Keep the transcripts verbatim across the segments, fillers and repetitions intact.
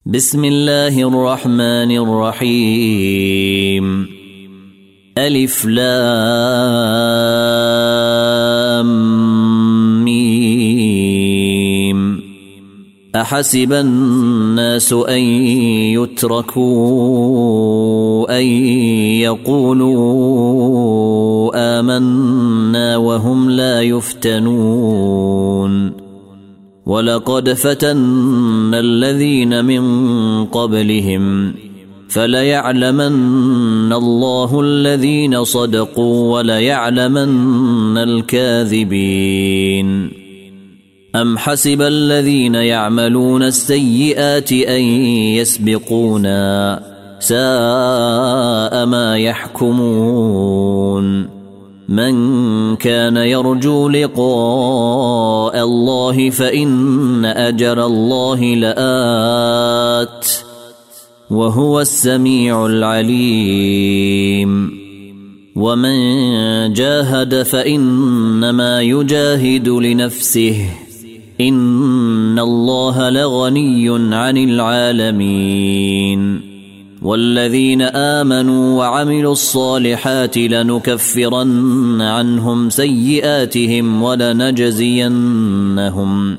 بسم الله الرحمن الرحيم. ألف لام ميم. أحسب الناس أن يتركوا أن يقولوا آمنا وهم لا يفتنون. ولقد فتنا الذين من قبلهم فليعلمن الله الذين صدقوا وليعلمن الكاذبين. أم حسب الذين يعملون السيئات أن يسبقونا ساء ما يحكمون. من كان يرجو لقاء الله فإن أجل الله لآت وهو السميع العليم. ومن جاهد فإنما يجاهد لنفسه إن الله لغني عن العالمين. والذين آمنوا وعملوا الصالحات لنكفرن عنهم سيئاتهم ولنجزينهم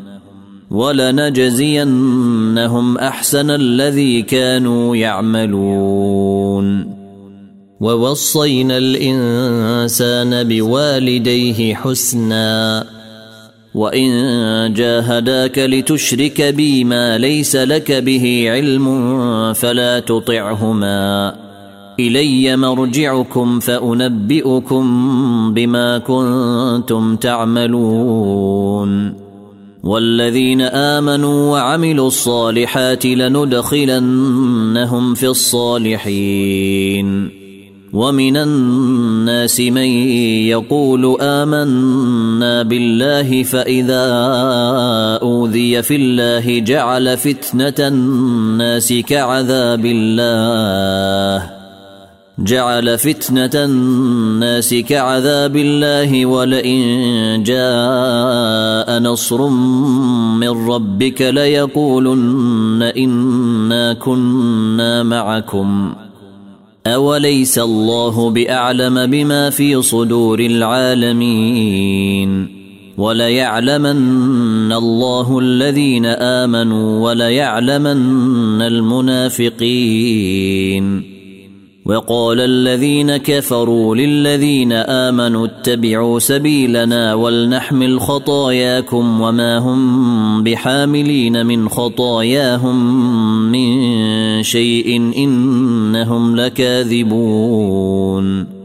ولنجزينهم أحسن الذي كانوا يعملون. ووصينا الإنسان بوالديه حسنا وإن جاهداك لتشرك بي ما ليس لك به علم فلا تطعهما إلي مرجعكم فأنبئكم بما كنتم تعملون. والذين آمنوا وعملوا الصالحات لندخلنهم في الصالحين. ومن الناس من يقول آمنا بالله فإذا أوذي في الله جعل فتنة الناس كعذاب الله جعل فتنة الناس كعذاب الله ولئن جاء نصر من ربك ليقولن إنا كنا معكم أوليس الله بأعلم بما في صدور العالمين. وليعلمن الله الذين آمنوا وليعلمن المنافقين. وقال الذين كفروا للذين آمنوا اتبعوا سبيلنا ولنحمل خطاياكم وما هم بحاملين من خطاياهم من شيء إنهم لكاذبون.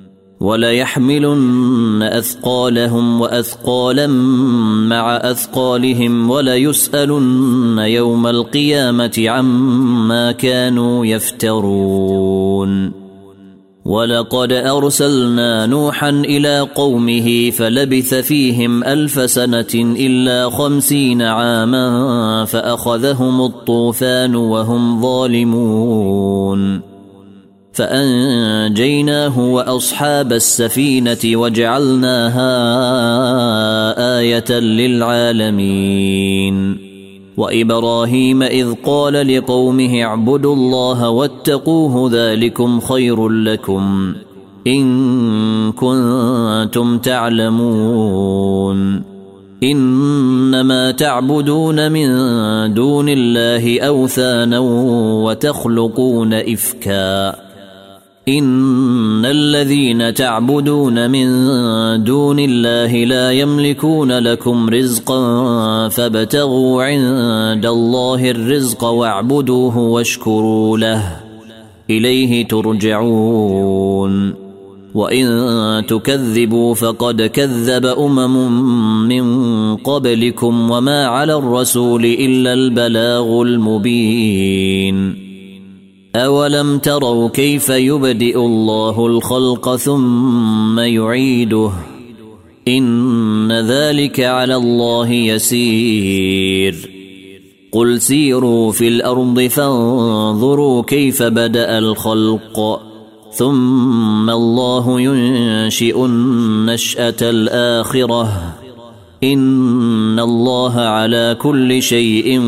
وليحملن أثقالهم وأثقالا مع أثقالهم وليسألن يوم القيامة عما كانوا يفترون. ولقد أرسلنا نوحا إلى قومه فلبث فيهم ألف سنة إلا خمسين عاما فأخذهم الطوفان وهم ظالمون. فأنجيناه وأصحاب السفينة وجعلناها آية للعالمين. وإبراهيم إذ قال لقومه اعبدوا الله واتقوه ذلكم خير لكم إن كنتم تعلمون. إنما تعبدون من دون الله أوثانا وتخلقون إفكا إن الذين تعبدون من دون الله لا يملكون لكم رزقا فابتغوا عند الله الرزق واعبدوه واشكروا له إليه ترجعون. وإن تكذبوا فقد كذب أمم من قبلكم وما على الرسول إلا البلاغ المبين. أولم تروا كيف يبدئ الله الخلق ثم يعيده إن ذلك على الله يسير. قل سيروا في الأرض فانظروا كيف بدأ الخلق ثم الله ينشئ النشأة الآخرة إن إن الله على كل شيء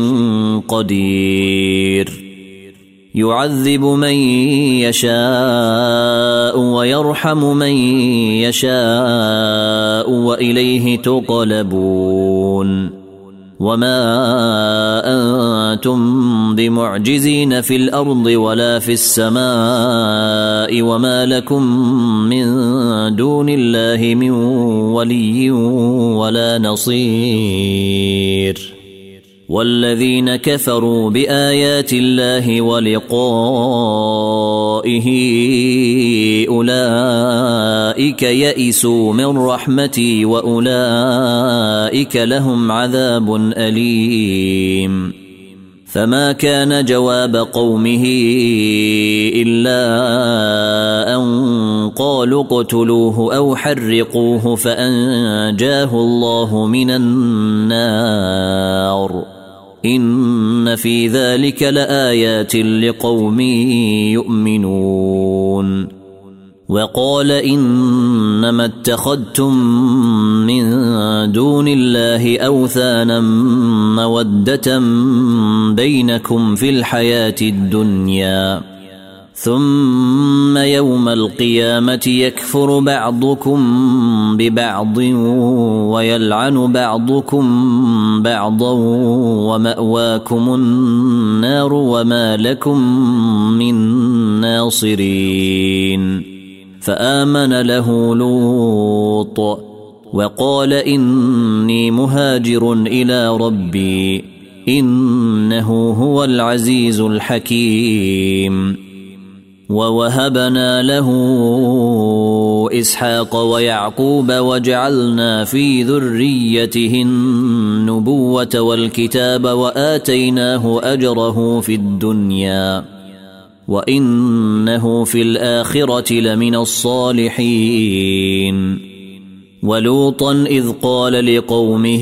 قدير يعذب من يشاء ويرحم من يشاء وإليه تقلبون وما أنتم بمعجزين في الأرض ولا في السماء وما لكم من دون الله من ولي ولا نصير والذين كفروا بآيات الله ولقائه أولئك يئسوا من رحمتي وأولئك لهم عذاب أليم فما كان جواب قومه إلا أن قالوا اقتلوه أو حرقوه فأنجاه الله من النار إن في ذلك لآيات لقوم يؤمنون وقال إنما اتخذتم من دون الله أوثانا مودة بينكم في الحياة الدنيا ثم يوم القيامة يكفر بعضكم ببعض ويلعن بعضكم بعضا ومأواكم النار وما لكم من ناصرين فآمن له لوط وقال إني مهاجر إلى ربي إنه هو العزيز الحكيم ووهبنا له إسحاق ويعقوب وجعلنا في ذريته النبوة والكتاب وآتيناه أجره في الدنيا وإنه في الآخرة لمن الصالحين ولوطا إذ قال لقومه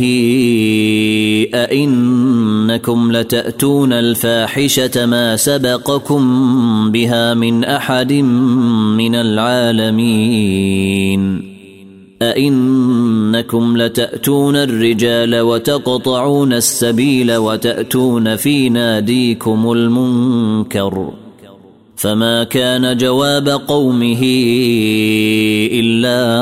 أئنكم لتأتون الفاحشة ما سبقكم بها من أحد من العالمين أئنكم لتأتون الرجال وتقطعون السبيل وتأتون في ناديكم المنكر فما كان جواب قومه إلا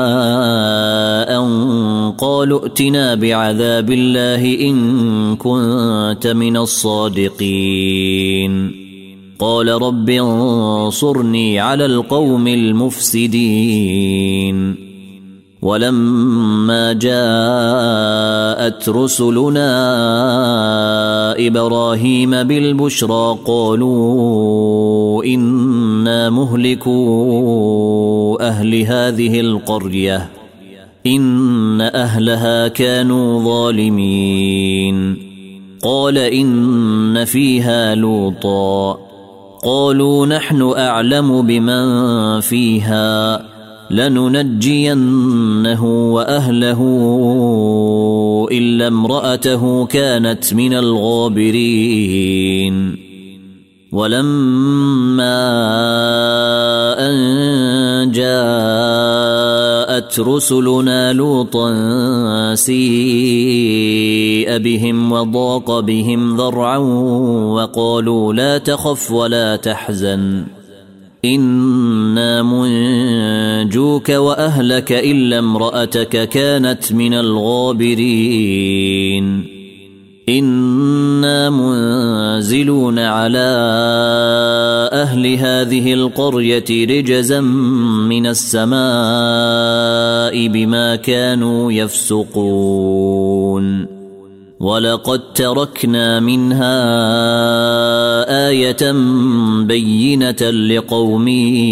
أن قالوا ائتنا بعذاب الله إن كنت من الصادقين قال رب انصرني على القوم المفسدين ولما جاءت رسلنا إبراهيم بالبشرى قالوا إنا مهلكو أهل هذه القرية إن أهلها كانوا ظالمين قال إن فيها لوطا قالوا نحن أعلم بمن فيها لننجينه وأهله إلا امرأته كانت من الغابرين ولما أن جاءت رسلنا لوطا سيء بهم وضاق بهم ذرعا وقالوا لا تخف ولا تحزن إنا منجوك وأهلك إلا امرأتك كانت من الغابرين إنا منزلون على أهل هذه القرية رجزا من السماء بما كانوا يفسقون ولقد تركنا منها آية بينة لقوم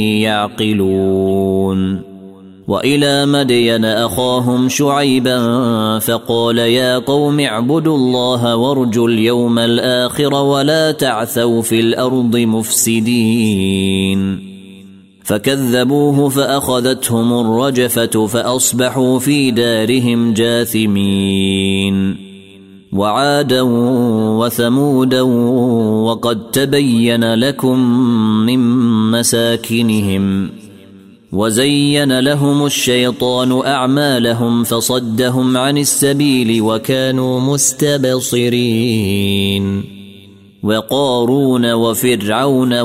يعقلون وإلى مدين أخاهم شعيبا فقال يا قوم اعبدوا الله وارجوا اليوم الآخر ولا تعثوا في الأرض مفسدين فكذبوه فأخذتهم الرجفة فأصبحوا في دارهم جاثمين وعادا وثمودا وقد تبين لكم من مساكنهم وزين لهم الشيطان أعمالهم فصدهم عن السبيل وكانوا مستبصرين. وقارون وفرعون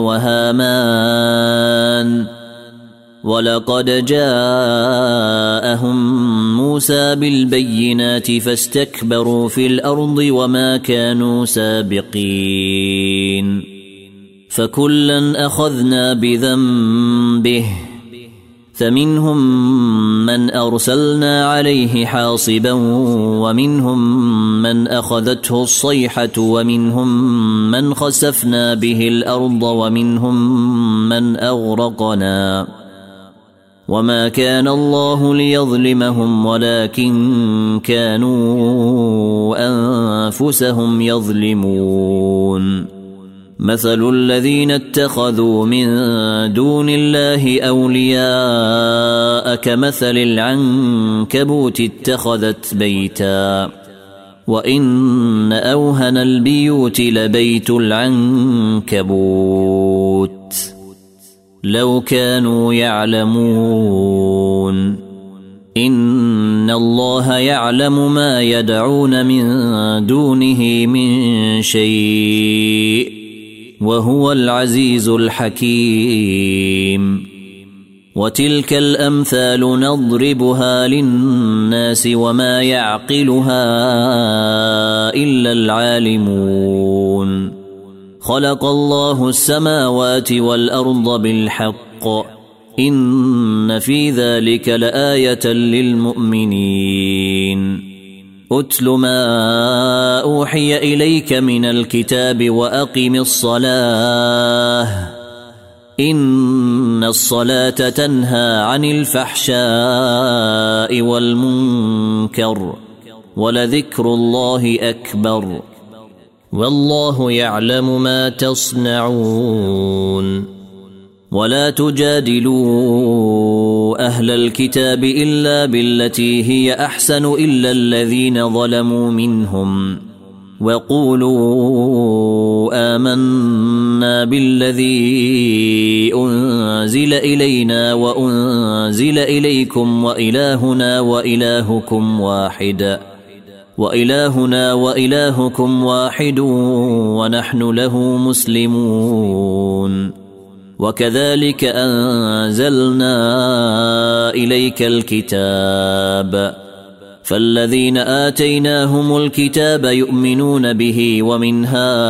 وهامان ولقد جاءهم موسى بالبينات فاستكبروا في الأرض وما كانوا سابقين. فكلا أخذنا بذنبه فمنهم من أرسلنا عليه حاصبا ومنهم من أخذته الصيحة ومنهم من خسفنا به الأرض ومنهم من أغرقنا وما كان الله ليظلمهم ولكن كانوا أنفسهم يظلمون. مثل الذين اتخذوا من دون الله أولياء كمثل العنكبوت اتخذت بيتا وإن أوهن البيوت لبيت العنكبوت لو كانوا يعلمون. إن الله يعلم ما يدعون من دونه من شيء وهو العزيز الحكيم. وتلك الأمثال نضربها للناس وما يعقلها إلا العالمون. خلق الله السماوات والأرض بالحق إن في ذلك لآية للمؤمنين. أتل ما أوحي إليك من الكتاب وأقم الصلاة إن الصلاة تنهى عن الفحشاء والمنكر ولذكر الله أكبر والله يعلم ما تصنعون. ولا تجادلوا أهل الكتاب إلا بالتي هي أحسن إلا الذين ظلموا منهم وقولوا آمنا بالذي أنزل إلينا وأنزل إليكم وإلهنا وإلهكم واحد وإلهنا وإلهكم واحد ونحن له مسلمون. وكذلك أنزلنا إليك الكتاب فالذين آتيناهم الكتاب يؤمنون به ومن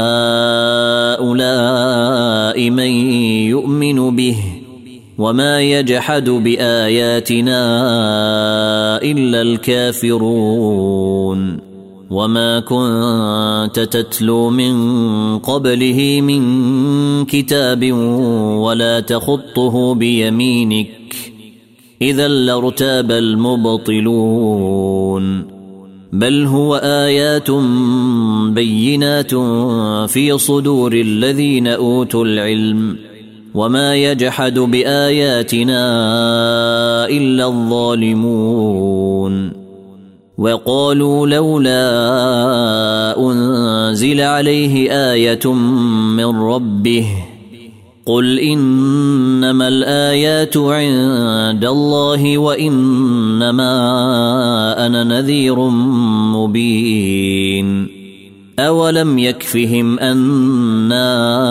هؤلاء من يؤمن به وما يجحد بآياتنا إلا الكافرون. وما كنت تتلو من قبله من كتاب ولا تخطه بيمينك إذا لارتاب المبطلون. بل هو آيات بينات في صدور الذين أوتوا العلم وما يجحد بآياتنا إلا الظالمون. وقالوا لولا أنزل عليه آية من ربه قل إنما الآيات عند الله وإنما أنا نذير مبين. أولم يكفهم أنا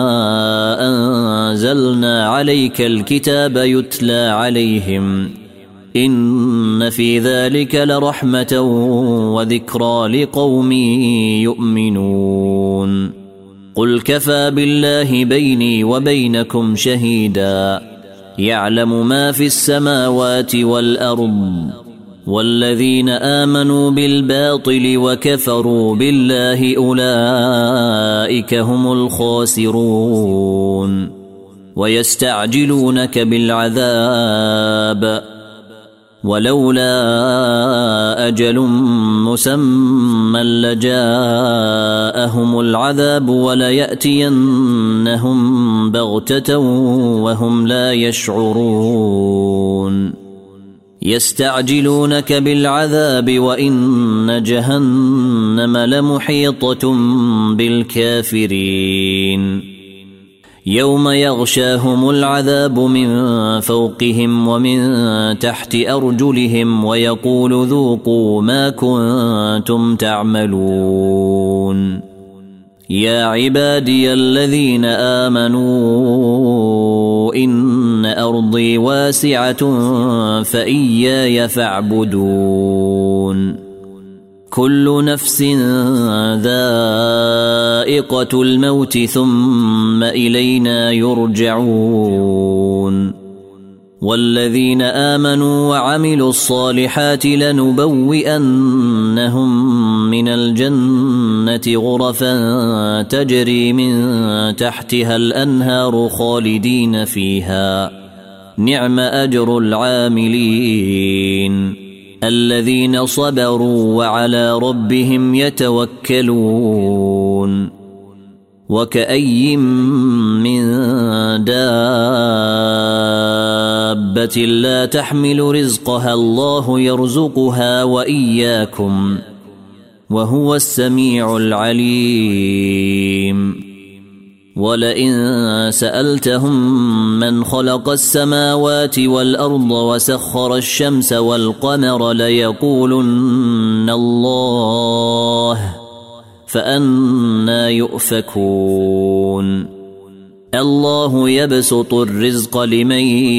أنزلنا عليك الكتاب يتلى عليهم إن في ذلك لرحمة وذكرى لقوم يؤمنون. قل كفى بالله بيني وبينكم شهيدا يعلم ما في السماوات والأرض والذين آمنوا بالباطل وكفروا بالله أولئك هم الخاسرون. ويستعجلونك بالعذاب ولولا أجل مسمى لجاءهم العذاب وليأتينهم بغتة وهم لا يشعرون. يستعجلونك بالعذاب وإن جهنم لمحيطة بالكافرين. يوم يغشاهم العذاب من فوقهم ومن تحت أرجلهم ويقول ذوقوا ما كنتم تعملون يا عبادي الذين آمنوا إن أرضي واسعة فإياي فاعبدون كل نفس ذائقة الموت ثم إلينا يرجعون والذين آمنوا وعملوا الصالحات لنبوئنهم من الجنة غرفا تجري من تحتها الأنهار خالدين فيها نعم أجر العاملين الذين صبروا وعلى ربهم يتوكلون وكأي من دابة لا تحمل رزقها الله يرزقها وإياكم وهو السميع العليم ولئن سألتهم من خلق السماوات والأرض وسخر الشمس والقمر ليقولن الله فأنى يؤفكون الله يبسط الرزق لمن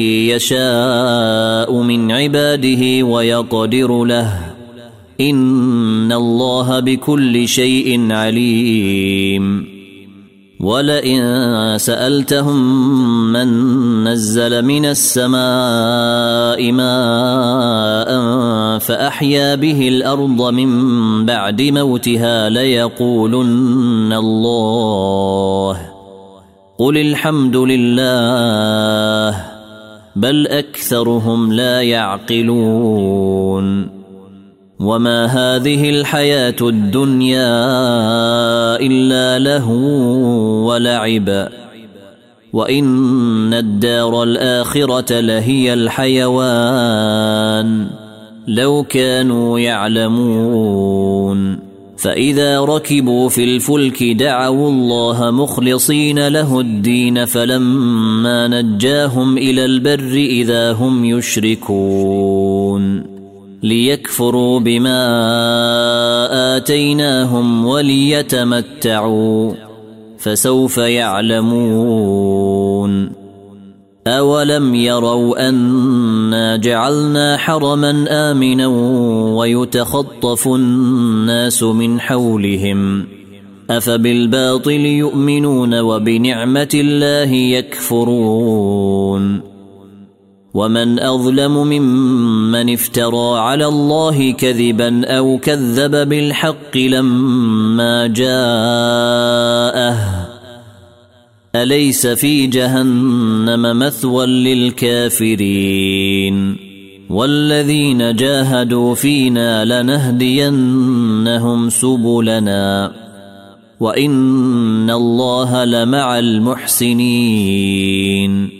يشاء من عباده ويقدر له إن الله بكل شيء عليم ولئن سألتهم من نزل من السماء ماء فأحيا به الأرض من بعد موتها ليقولن الله قل الحمد لله بل أكثرهم لا يعقلون وما هذه الحياة الدنيا إلا لهو ولعب وإن الدار الآخرة لهي الحيوان لو كانوا يعلمون فإذا ركبوا في الفلك دعوا الله مخلصين له الدين فلما نجاهم إلى البر إذا هم يشركون ليكفروا بما آتيناهم وليتمتعوا فسوف يعلمون أولم يروا أنا جعلنا حرما آمنا ويتخطف الناس من حولهم أفبالباطل يؤمنون وبنعمة الله يكفرون ومن أظلم ممن افترى على الله كذبا أو كذب بالحق لما جاءه أليس في جهنم مثوى للكافرين والذين جاهدوا فينا لنهدينهم سبلنا وإن الله لمع المحسنين